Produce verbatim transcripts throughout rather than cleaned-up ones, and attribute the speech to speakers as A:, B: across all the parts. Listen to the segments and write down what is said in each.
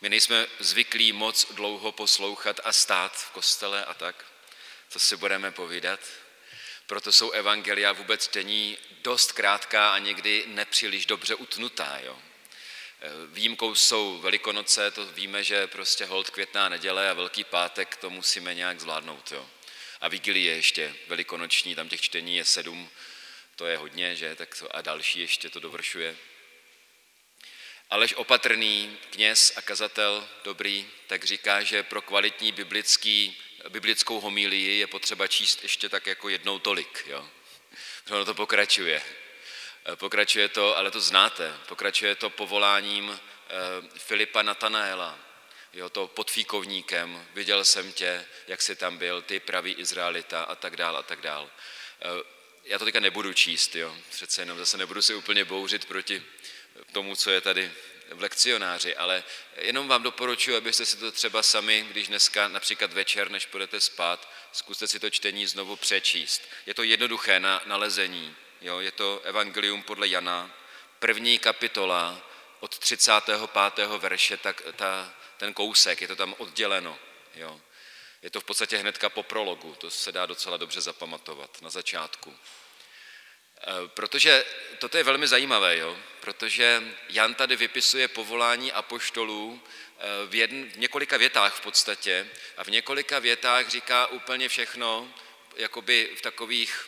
A: My nejsme zvyklí moc dlouho poslouchat a stát v kostele a tak, co si budeme povídat. Proto jsou evangelia vůbec čtení dost krátká a někdy nepříliš dobře utnutá. Jo. Výjimkou jsou Velikonoce, to víme, že prostě holt květná neděle a Velký pátek to musíme nějak zvládnout. Jo. A vigilie ještě velikonoční, tam těch čtení je sedm, to je hodně, že? Tak to, a další ještě to dovršuje. Aleš Opatrný, kněz a kazatel dobrý, tak říká, že pro kvalitní biblický, biblickou homílii je potřeba číst ještě tak jako jednou tolik. Jo? Ono to pokračuje. Pokračuje to, ale to znáte, pokračuje to povoláním Filipa Natanaela, jo, to pod fíkovníkem, viděl jsem tě, jak jsi tam byl, ty pravý Izraelita a tak dál a tak dál. Já to teďka nebudu číst, jo, přece jenom zase nebudu si úplně bouřit proti tomu, co je tady v lekcionáři, ale jenom vám doporučuji, abyste si to třeba sami, když dneska například večer, než půjdete spát, zkuste si to čtení znovu přečíst. Je to jednoduché na nalezení, jo, je to Evangelium podle Jana, první kapitola od třicátého pátého verše, tak ta, ten kousek, je to tam odděleno, jo. Je to v podstatě hnedka po prologu, to se dá docela dobře zapamatovat na začátku. Protože toto je velmi zajímavé, jo? Protože Jan tady vypisuje povolání apoštolů v, jedn, v několika větách v podstatě a v několika větách říká úplně všechno, jakoby v takových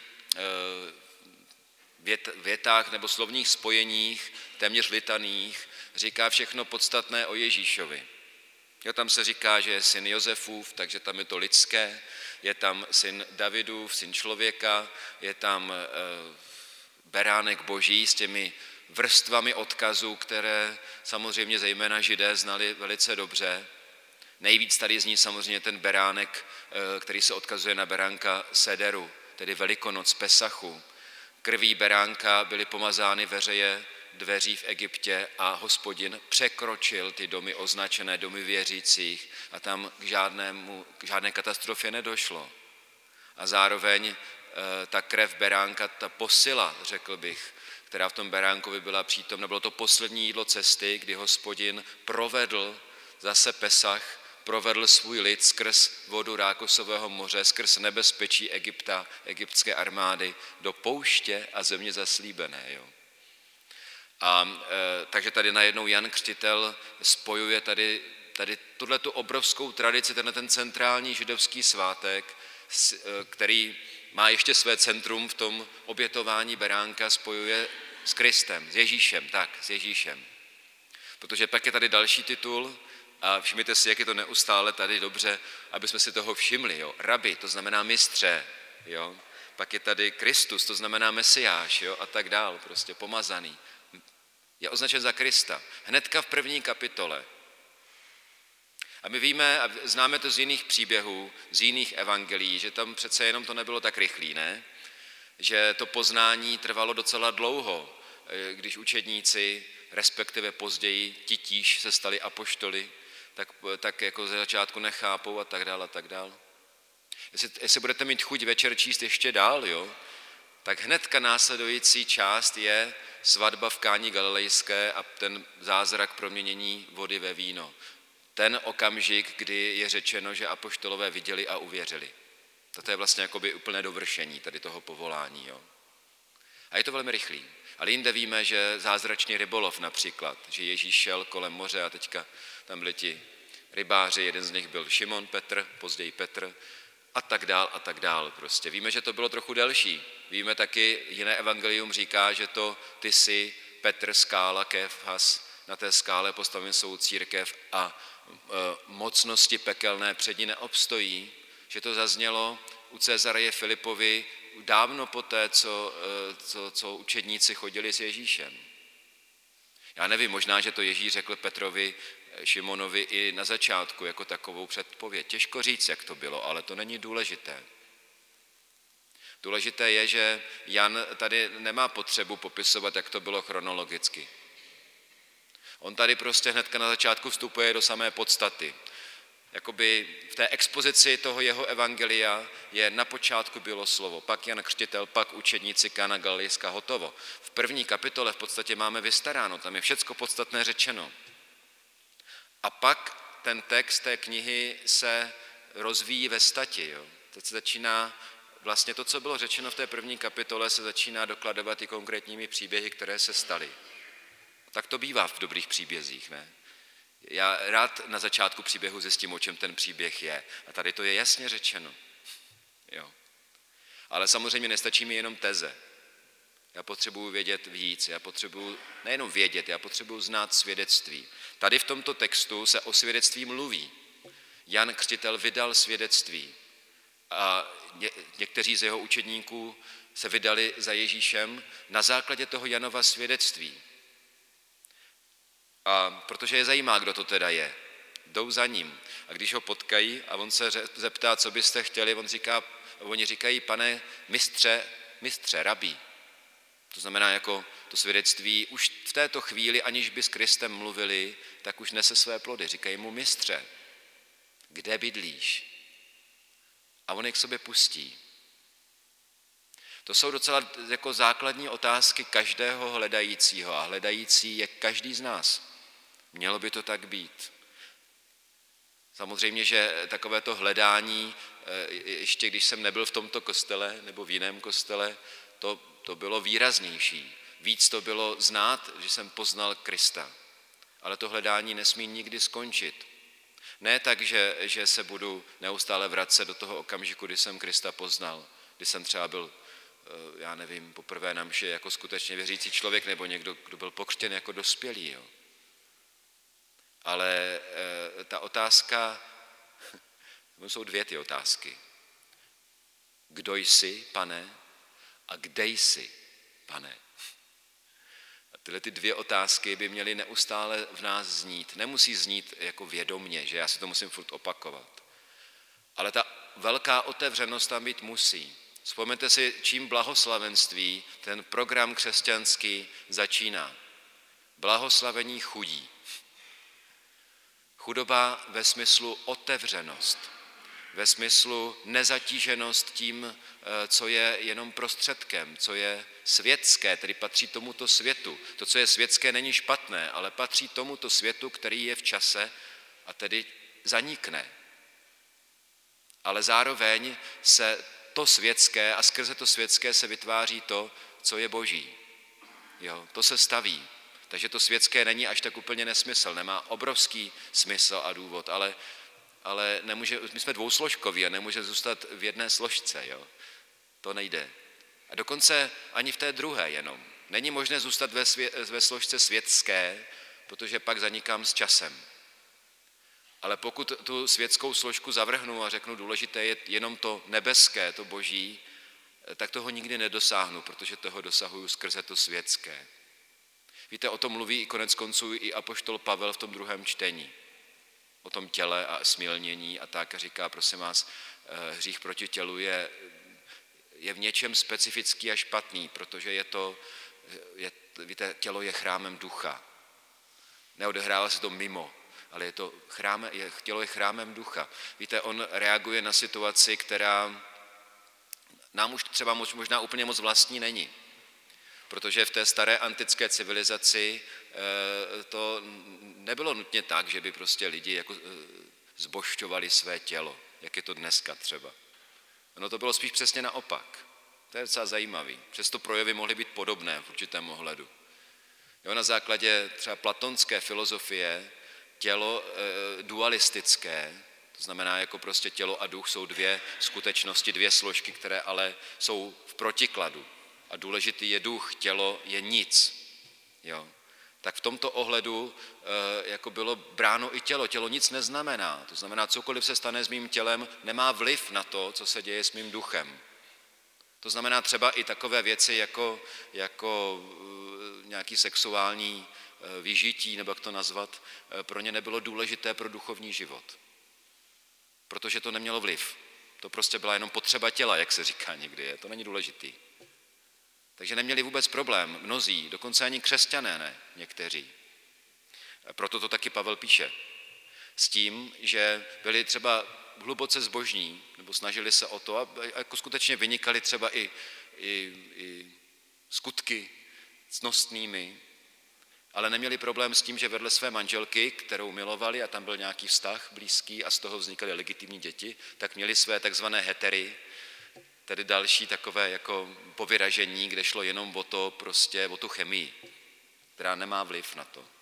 A: vět, větách nebo slovních spojeních, téměř litaných, říká všechno podstatné o Ježíšovi. Jo, tam se říká, že je syn Josefův, takže tam je to lidské, je tam syn Davidův, syn člověka, je tam e, beránek boží s těmi vrstvami odkazů, které samozřejmě zejména Židé znali velice dobře. Nejvíc tady zní samozřejmě ten beránek, e, který se odkazuje na beránka Sederu, tedy Velikonoc, Pesachu. Krví beránka byly pomazány veřeje dveří v Egyptě a Hospodin překročil ty domy označené domy věřících a tam k, žádnému, k žádné katastrofě nedošlo. A zároveň e, ta krev beránka, ta posila, řekl bych, která v tom beránkovi byla přítomna, bylo to poslední jídlo cesty, kdy Hospodin provedl zase Pesach, provedl svůj lid skrz vodu Rákosového moře, skrz nebezpečí Egypta, egyptské armády do pouště a země zaslíbené. Jo. A e, takže tady najednou Jan Křtitel spojuje tady, tady tuhletu obrovskou tradici, tenhle ten centrální židovský svátek, s, e, který má ještě své centrum v tom obětování beránka, spojuje s Kristem, s Ježíšem, tak, s Ježíšem. Protože pak je tady další titul a všimněte si, jak je to neustále tady dobře, aby jsme si toho všimli. Jo. Rabi, to znamená mistře, jo. Pak je tady Kristus, to znamená Mesiáš, jo, a tak dál, prostě pomazaný. Je označen za Krista. Hnedka v první kapitole. A my víme a známe to z jiných příběhů, z jiných evangelií, že tam přece jenom to nebylo tak rychlý, ne? Že to poznání trvalo docela dlouho, když učedníci, respektive později titíž se stali apoštoly, tak, tak jako ze začátku nechápou a tak dál a tak dál. Jestli, jestli budete mít chuť večer číst ještě dál, jo, tak hnedka následující část je svatba v Káni Galilejské a ten zázrak proměnění vody ve víno. Ten okamžik, kdy je řečeno, že apoštolové viděli a uvěřili. Toto je vlastně jakoby úplné dovršení tady toho povolání. Jo. A je to velmi rychlý. Ale jinde víme, že zázračný rybolov například, že Ježíš šel kolem moře a teďka tam byli ti rybáři, jeden z nich byl Šimon Petr, později Petr, a tak dál a tak dál. Prostě víme, že to bylo trochu delší. Víme taky, jiné evangelium říká, že to ty jsi Petr, skála, Kéfas, na té skále postavím svou církev a e, mocnosti pekelné před ní neobstojí, že to zaznělo u Cezareje Filipovi dávno poté, co, e, co, co učedníci chodili s Ježíšem. Já nevím, možná, že to Ježíš řekl Petrovi, Šimonovi i na začátku jako takovou předpověď. Těžko říct, jak to bylo, ale to není důležité. Důležité je, že Jan tady nemá potřebu popisovat, jak to bylo chronologicky. On tady prostě hnedka na začátku vstupuje do samé podstaty. Jakoby v té expozici toho jeho evangelia je na počátku bylo slovo, pak Jan Křtitel, pak učedníci Kána Galilejská, hotovo. V první kapitole v podstatě máme vystaráno, tam je všecko podstatné řečeno. A pak ten text té knihy se rozvíjí ve stati. Jo. Teď se začíná, vlastně to, co bylo řečeno v té první kapitole, se začíná dokladovat i konkrétními příběhy, které se staly. Tak to bývá v dobrých příbězích, ne? Já rád na začátku příběhu zjistím, o čem ten příběh je. A tady to je jasně řečeno. Jo. Ale samozřejmě nestačí mi jenom teze. Já potřebuji vědět víc, já potřebuji nejenom vědět, já potřebuji znát svědectví. Tady v tomto textu se o svědectví mluví. Jan Křtitel vydal svědectví a ně, někteří z jeho učedníků se vydali za Ježíšem na základě toho Janova svědectví. A protože je zajímá, kdo to teda je, jdou za ním. A když ho potkají a on se zeptá, co byste chtěli, on říká, oni říkají, pane mistře, mistře, rabí. To znamená, jako to svědectví už v této chvíli, aniž by s Kristem mluvili, tak už nese své plody. Říkají mu, mistře, kde bydlíš? A on je k sobě pustí. To jsou docela jako základní otázky každého hledajícího a hledající je každý z nás. Mělo by to tak být. Samozřejmě, že takovéto hledání, ještě když jsem nebyl v tomto kostele nebo v jiném kostele, to, to bylo výraznější. Víc to bylo znát, že jsem poznal Krista. Ale to hledání nesmí nikdy skončit. Ne tak, že, že se budu neustále vracet do toho okamžiku, kdy jsem Krista poznal, kdy jsem třeba byl, já nevím, poprvé na mši jako skutečně věřící člověk nebo někdo, kdo byl pokřtěn jako dospělý. Jo. Ale e, ta otázka, to jsou dvě ty otázky. Kdo jsi, pane, a kde jsi, pane? A tyhle ty dvě otázky by měly neustále v nás znít. Nemusí znít jako vědomně, že já si to musím furt opakovat. Ale ta velká otevřenost tam být musí. Vzpomeňte si, čím blahoslavenství, ten program křesťanský začíná. Blahoslavení chudí. Chudoba ve smyslu otevřenost, ve smyslu nezatíženost tím, co je jenom prostředkem, co je světské, tedy patří tomuto světu. To, co je světské, není špatné, ale patří tomuto světu, který je v čase a tedy zanikne. Ale zároveň se to světské a skrze to světské se vytváří to, co je boží. Jo, to se staví. Takže to světské není až tak úplně nesmysl, nemá obrovský smysl a důvod, ale, ale nemůže, my jsme dvousložkoví a nemůže zůstat v jedné složce, jo. To nejde. A dokonce ani v té druhé jenom. Není možné zůstat ve, svě, ve složce světské, protože pak zanikám s časem. Ale pokud tu světskou složku zavrhnu a řeknu, důležité je jenom to nebeské, to boží, tak toho nikdy nedosáhnu, protože toho dosahuju skrze to světské. Víte, o tom mluví i konec konců i apoštol Pavel v tom druhém čtení. O tom těle a smilnění a tak. A říká, prosím vás, hřích proti tělu je, je v něčem specifický a špatný, protože je to, je, víte, tělo je chrámem ducha. Neodehrává se to mimo, ale je to chrám, je, tělo je chrámem ducha. Víte, on reaguje na situaci, která nám už třeba možná úplně moc vlastní není. Protože v té staré antické civilizaci to nebylo nutně tak, že by prostě lidi jako zbožťovali své tělo, jak je to dneska třeba. No to bylo spíš přesně naopak. To je docela zajímavý. Přesto projevy mohly být podobné v určitém ohledu. Jo, na základě třeba platonské filozofie tělo e, dualistické, to znamená jako prostě tělo a duch jsou dvě skutečnosti, dvě složky, které ale jsou v protikladu. A důležitý je duch, tělo je nic. Jo. Tak v tomto ohledu e, jako bylo bráno i tělo. Tělo nic neznamená. To znamená, cokoliv se stane s mým tělem, nemá vliv na to, co se děje s mým duchem. To znamená třeba i takové věci jako, jako e, nějaký sexuální e, vyžití, nebo jak to nazvat, e, pro ně nebylo důležité pro duchovní život. Protože to nemělo vliv. To prostě byla jenom potřeba těla, jak se říká někdy. To není důležitý. Takže neměli vůbec problém, mnozí, dokonce ani křesťané ne, někteří. Proto to taky Pavel píše. S tím, že byli třeba hluboce zbožní, nebo snažili se o to, a jako skutečně vynikali třeba i, i, i skutky cnostnými, ale neměli problém s tím, že vedle své manželky, kterou milovali a tam byl nějaký vztah blízký a z toho vznikaly legitimní děti, tak měli své takzvané hetery, tedy další takové jako povyražení, kde šlo jenom o to, prostě o tu chemii, která nemá vliv na to.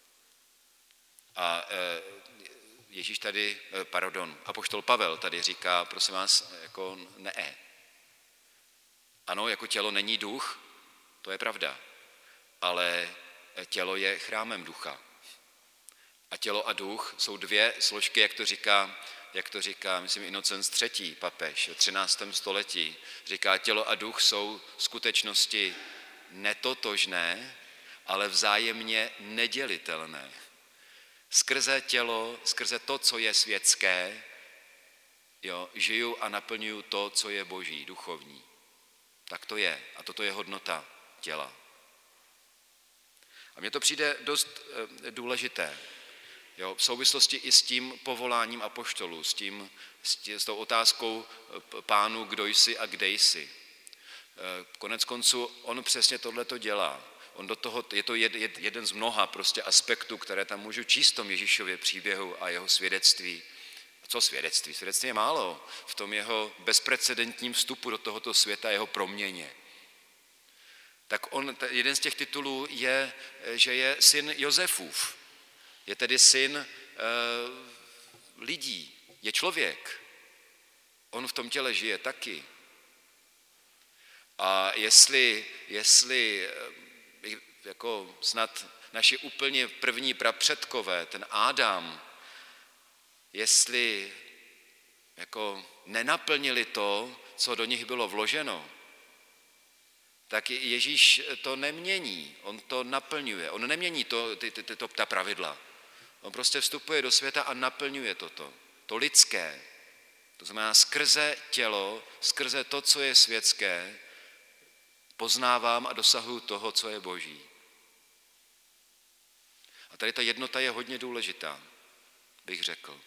A: A Ježíš tady, pardon, apoštol Pavel tady říká, prosím vás, jako ne. Ano, jako tělo není duch, to je pravda, ale tělo je chrámem ducha. A tělo a duch jsou dvě složky, jak to říká, jak to říká, myslím, Inocens třetí papež v třináctém století. Říká, tělo a duch jsou skutečnosti netotožné, ale vzájemně nedělitelné. Skrze tělo, skrze to, co je světské, jo, žiju a naplňuju to, co je boží, duchovní. Tak to je. A toto je hodnota těla. A mně to přijde dost e, důležité. Jo, v souvislosti i s tím povoláním apoštolů, s, tím, s, tím, s tou otázkou pánu, kdo jsi a kde jsi. E, konec konců on přesně tohleto dělá. On do toho, je to jed, jed, jeden z mnoha prostě aspektů, které tam můžu číst v tom Ježíšově příběhu a jeho svědectví. A co svědectví? Svědectví je málo v tom jeho bezprecedentním vstupu do tohoto světa, jeho proměně. Tak on, jeden z těch titulů je, že je syn Josefův. Je tedy syn e, lidí, je člověk. On v tom těle žije taky. A jestli, jestli jako snad naši úplně první prapředkové, ten Adam, jestli jako nenaplnili to, co do nich bylo vloženo, tak Ježíš to nemění, on to naplňuje, on nemění to, ty, ty, ty, to, ta pravidla. On prostě vstupuje do světa a naplňuje toto, to lidské. To znamená skrze tělo, skrze to, co je světské, poznávám a dosahuju toho, co je boží. A tady ta jednota je hodně důležitá, bych řekl.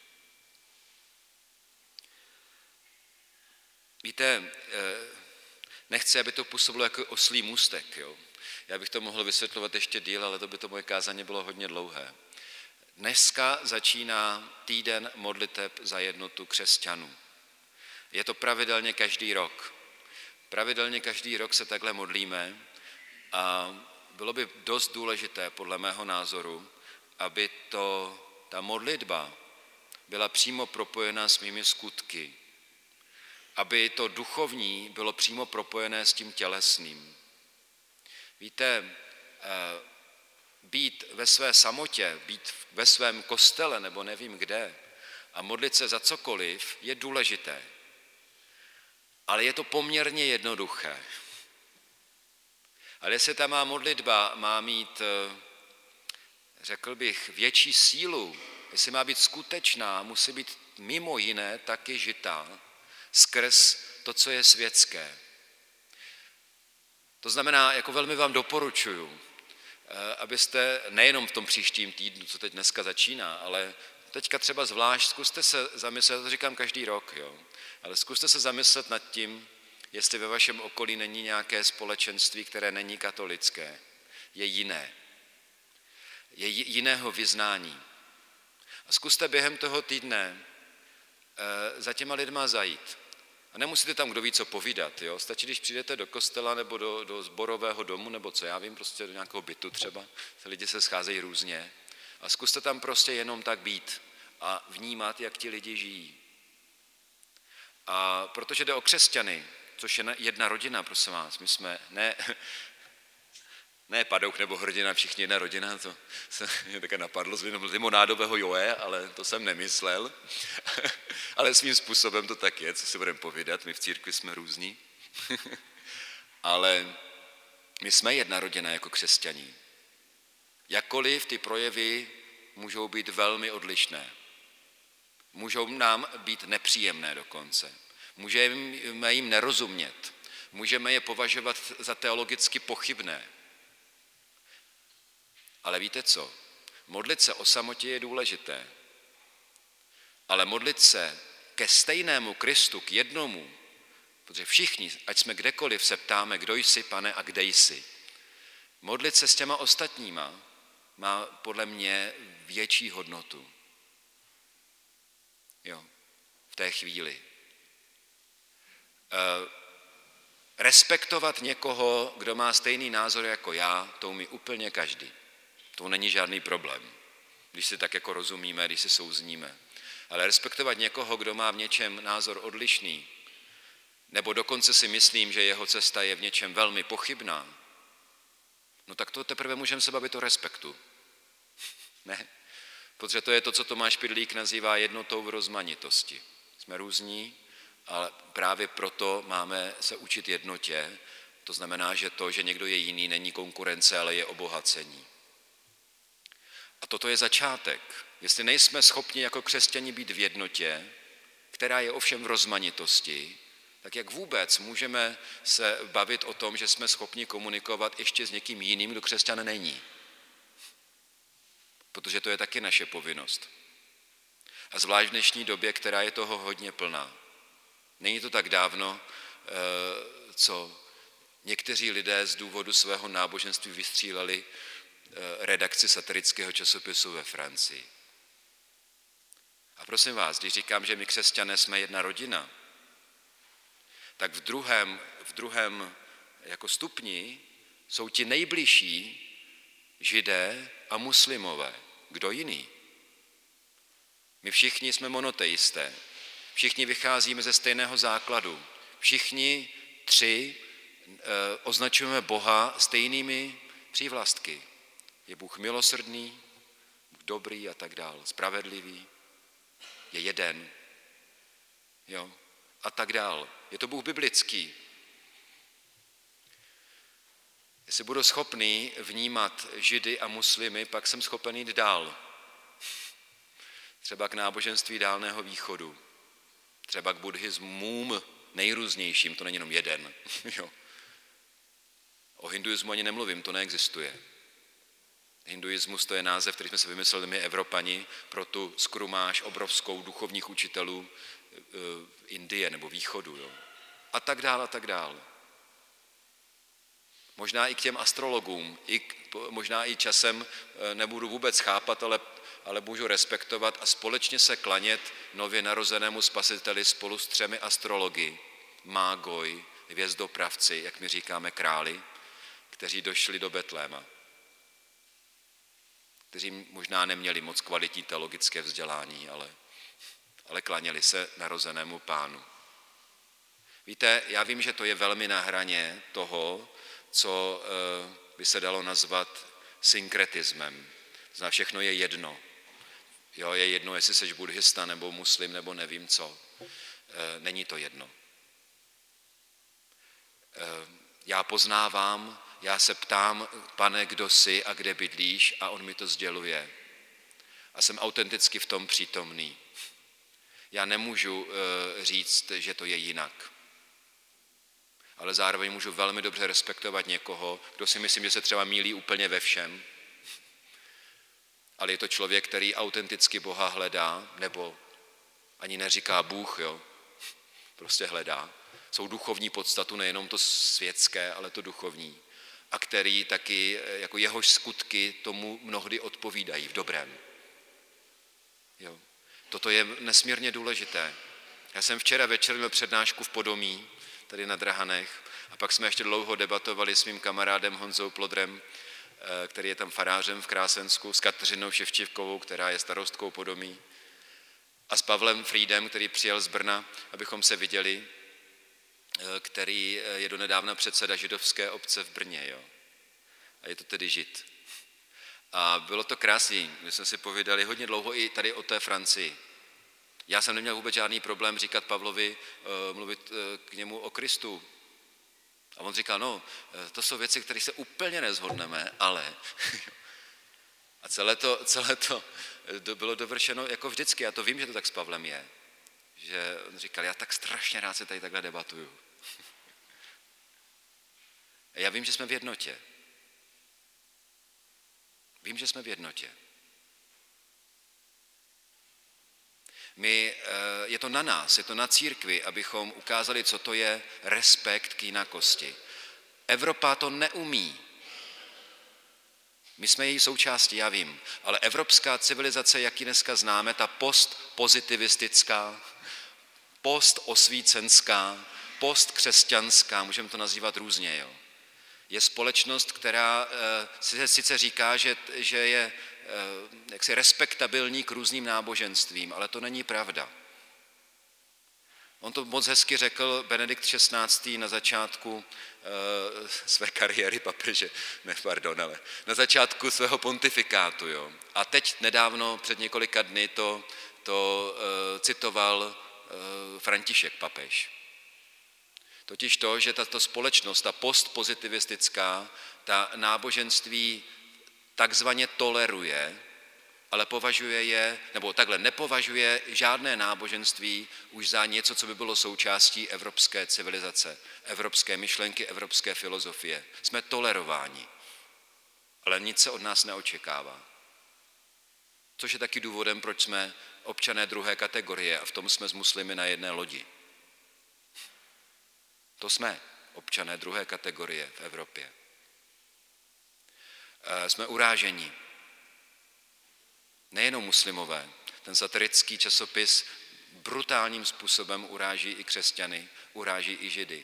A: Víte, nechci, aby to působilo jako oslí můstek. Jo? Já bych to mohl vysvětlovat ještě díl, ale to by to moje kázání bylo hodně dlouhé. Dneska začíná týden modliteb za jednotu křesťanů. Je to pravidelně každý rok. Pravidelně každý rok se takhle modlíme a bylo by dost důležité, podle mého názoru, aby to, ta modlitba byla přímo propojená s mými skutky. Aby to duchovní bylo přímo propojené s tím tělesným. Víte, být ve své samotě, být ve svém kostele nebo nevím kde a modlit se za cokoliv je důležité. Ale je to poměrně jednoduché. Ale jestli ta má modlitba má mít, řekl bych, větší sílu, jestli má být skutečná, musí být mimo jiné taky žitá skrz to, co je světské. To znamená, jako velmi vám doporučuju, abyste nejenom v tom příštím týdnu, co teď dneska začíná, ale teďka třeba zvlášť zkuste se zamyslet, to říkám každý rok, jo, ale zkuste se zamyslet nad tím, jestli ve vašem okolí není nějaké společenství, které není katolické, je jiné, je jiného vyznání. A zkuste během toho týdne e, za těma lidma zajít. A nemusíte tam kdo ví co povídat, jo? Stačí, když přijdete do kostela nebo do, do sborového domu, nebo co já vím, prostě do nějakého bytu třeba, lidi se scházejí různě. A zkuste tam prostě jenom tak být a vnímat, jak ti lidi žijí. A protože jde o křesťany, což je jedna rodina, prosím vás, my jsme ne, ne padouch nebo hrdina, všichni jedna rodina, to se mě také napadlo z limonádového joje, ale to jsem nemyslel. Ale svým způsobem to tak je, co si budeme povídat, my v církvi jsme různí. Ale my jsme jedna rodina jako křesťaní. Jakkoliv ty projevy můžou být velmi odlišné. Můžou nám být nepříjemné dokonce. Můžeme jim nerozumět. Můžeme je považovat za teologicky pochybné. Ale víte co? Modlit se o samotě je důležité. Ale modlit se ke stejnému Kristu, k jednomu, protože všichni, ať jsme kdekoliv, se ptáme, kdo jsi, Pane, a kde jsi. Modlit se s těma ostatníma má podle mě větší hodnotu. Jo, v té chvíli. E, respektovat někoho, kdo má stejný názor jako já, to umí úplně každý. To není žádný problém, když si tak jako rozumíme, když si souzníme. Ale respektovat někoho, kdo má v něčem názor odlišný, nebo dokonce si myslím, že jeho cesta je v něčem velmi pochybná, no tak to teprve můžeme se bavit o respektu. Ne? Protože to je to, co Tomáš Pidlík nazývá jednotou v rozmanitosti. Jsme různí, ale právě proto máme se učit jednotě. To znamená, že to, že někdo je jiný, není konkurence, ale je obohacení. A toto je začátek. Jestli nejsme schopni jako křesťani být v jednotě, která je ovšem v rozmanitosti, tak jak vůbec můžeme se bavit o tom, že jsme schopni komunikovat ještě s někým jiným, kdo křesťan není? Protože to je taky naše povinnost. A zvlášť v dnešní době, která je toho hodně plná. Není to tak dávno, co někteří lidé z důvodu svého náboženství vystříleli redakci satirického časopisu ve Francii. A prosím vás, když říkám, že my křesťané jsme jedna rodina, tak v druhém, v druhém jako stupni jsou ti nejbližší Židé a muslimové. Kdo jiný? My všichni jsme monoteisté. Všichni vycházíme ze stejného základu. Všichni tři e, označujeme Boha stejnými přívlastky. Je Bůh milosrdný, Bůh dobrý a tak dál, spravedlivý. Je jeden. Jo? A tak dál. Je to Bůh biblický. Jestli budu schopný vnímat Židy a muslimy, pak jsem schopen jít dál. Třeba k náboženství Dálného východu. Třeba k buddhismům nejrůznějším, to není jenom jeden. Jo. O hinduismu ani nemluvím, to neexistuje. Hinduismus to je název, který jsme si vymysleli my Evropani pro tu skrumáž obrovskou duchovních učitelů Indie nebo východu. Jo. A tak dál, a tak dál. Možná i k těm astrologům, i k, možná i časem nebudu vůbec chápat, ale, ale můžu respektovat a společně se klanět nově narozenému spasiteli spolu s třemi astrology, mágoj, hvězdopravci, jak my říkáme králi, kteří došli do Betléma, kteří možná neměli moc kvalitní teologické vzdělání, ale, ale klaněli se narozenému pánu. Víte, já vím, že to je velmi na hraně toho, co by se dalo nazvat synkretismem. Znamená, všechno je jedno. Jo, je jedno, jestli jsi buddhista nebo muslim nebo nevím co. Není to jedno. Já poznávám, já se ptám, Pane, kdo jsi a kde bydlíš, a on mi to sděluje. A jsem autenticky v tom přítomný. Já nemůžu říct, že to je jinak. Ale zároveň můžu velmi dobře respektovat někoho, kdo si myslím, že se třeba mýlí úplně ve všem, ale je to člověk, který autenticky Boha hledá, nebo ani neříká Bůh, jo, prostě hledá. Jsou duchovní podstatu, nejenom to světské, ale to duchovní. A který taky, jako jehož skutky tomu mnohdy odpovídají v dobrém. Jo. Toto je nesmírně důležité. Já jsem včera večer měl přednášku v Podomí, tady na Drahanech, a pak jsme ještě dlouho debatovali s mým kamarádem Honzou Plodrem, který je tam farářem v Krásensku, s Kateřinou Ševčivkovou, která je starostkou Podomí, a s Pavlem Friedem, který přijel z Brna, abychom se viděli, který je donedávna předseda židovské obce v Brně. Jo. A je to tedy Žid. A bylo to krásný, my jsme si povídali hodně dlouho i tady o té Francii. Já jsem neměl vůbec žádný problém říkat Pavlovi, mluvit k němu o Kristu. A on říkal, no, to jsou věci, které se úplně nezhodneme, ale... A celé to, celé to bylo dovršeno jako vždycky. Já to vím, že to tak s Pavlem je. Že on říkal, já tak strašně rád se tady takhle debatuju. A já vím, že jsme v jednotě. Vím, že jsme v jednotě. My, je to na nás, je to na církvi, abychom ukázali, co to je respekt k jinakosti. Evropa to neumí. My jsme její součástí, já vím, ale evropská civilizace, jak ji dneska známe, ta postpozitivistická, postosvícenská, postkřesťanská, můžeme to nazývat různě, jo, je společnost, která e, sice říká, že, že je e, jaksi respektabilní k různým náboženstvím, ale to není pravda. On to moc hezky řekl Benedikt šestnáctý na začátku e, své kariéry papeže, ne, pardon, ale na začátku svého pontifikátu. Jo. A teď nedávno, před několika dny, to, to e, citoval e, František papež. Totiž to, že tato společnost, ta postpozitivistická, ta náboženství takzvaně toleruje, ale považuje je, nebo takhle nepovažuje žádné náboženství už za něco, co by bylo součástí evropské civilizace, evropské myšlenky, evropské filozofie. Jsme tolerováni, ale nic se od nás neočekává. Což je taky důvodem, proč jsme občané druhé kategorie a v tom jsme s muslimy na jedné lodi. To jsme občané druhé kategorie v Evropě. Jsme uráženi. Nejenom muslimové. Ten satirický časopis brutálním způsobem uráží i křesťany, uráží i židy.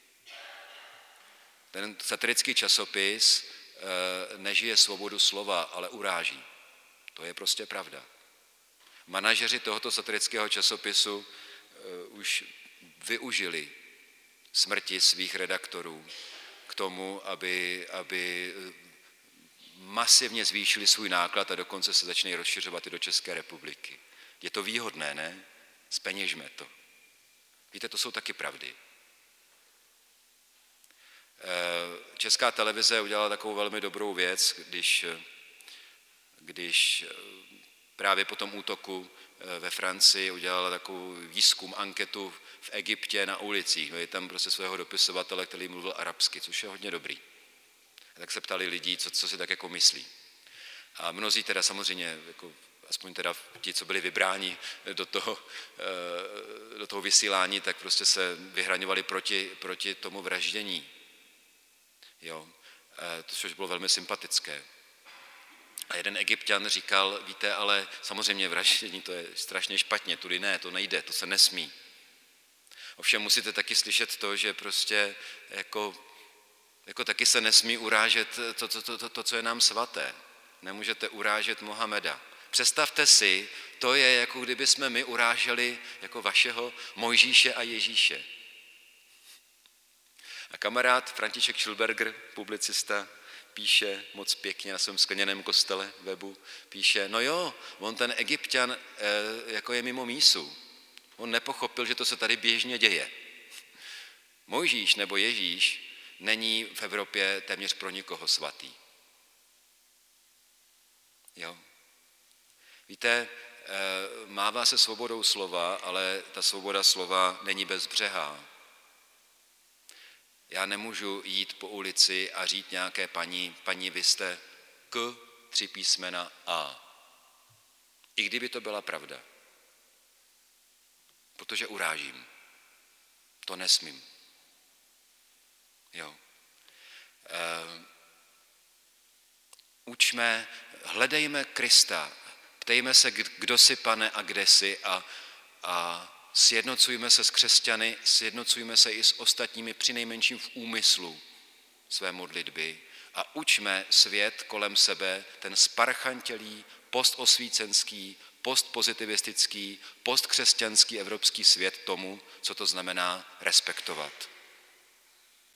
A: Ten satirický časopis nežije svobodu slova, ale uráží. To je prostě pravda. Manažeři tohoto satirického časopisu už využili smrti svých redaktorů k tomu, aby, aby masivně zvýšili svůj náklad a dokonce se začne rozšiřovat i do České republiky. Je to výhodné, ne? Zpeněžme to. Víte, to jsou taky pravdy. Česká televize udělala takovou velmi dobrou věc, když, když právě po tom útoku ve Francii udělala takovou výzkum, anketu v Egyptě na ulicích. Je tam prostě svého dopisovatele, který mluvil arabsky, což je hodně dobrý. A tak se ptali lidí, co, co si tak jako myslí. A mnozí teda samozřejmě, jako, aspoň teda ti, co byli vybráni do toho, do toho vysílání, tak prostě se vyhraňovali proti, proti tomu vraždění. Jo, což bylo velmi sympatické. A jeden Egypťan říkal, víte, ale samozřejmě vraždění to je strašně špatně, tudy ne, to nejde, to se nesmí. Ovšem musíte taky slyšet to, že prostě jako, jako taky se nesmí urážet to, to, to, to, to, co je nám svaté. Nemůžete urážet Mohameda. Představte si, to je jako kdyby jsme my uráželi jako vašeho Mojžíše a Ježíše. A kamarád František Schilberger, publicista, píše moc pěkně na svém skleněném kostele webu, píše, no jo, on ten Egypťan e, jako je mimo mísu. On nepochopil, že to se tady běžně děje. Mojžíš nebo Ježíš není v Evropě téměř pro nikoho svatý. Jo. Víte, e, mává se svobodou slova, ale ta svoboda slova není bezbřehá. Já nemůžu jít po ulici a říct nějaké paní, paní, vy jste k tři písmena A. I kdyby to byla pravda. Protože urážím. To nesmím. Jo. E, učme, hledejme Krista. Ptejme se, kdo jsi, Pane, a kde jsi a, a sjednocujme se s křesťany, sjednocujme se i s ostatními přinejmenším v úmyslu své modlitby a učme svět kolem sebe, ten sparchantělý, postosvícenský, postpozitivistický, postkřesťanský evropský svět tomu, co to znamená respektovat.